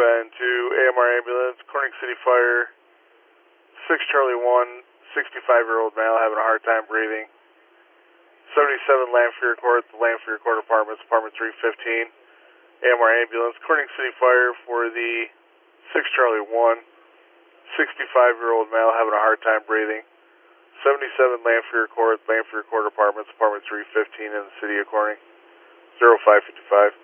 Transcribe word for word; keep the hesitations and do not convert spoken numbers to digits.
Ben to A M R Ambulance, Corning City Fire, six Charlie one, sixty-five-year-old male having a hard time breathing. seventy-seven Lanphier Court, the Lanphier Court Apartments, Apartment three fifteen. A M R Ambulance, Corning City Fire for the six Charlie one, sixty-five-year-old male having a hard time breathing. seventy-seven Lanphier Court, Lanphier Court Apartments, Apartment three fifteen in the city of Corning. zero five five five.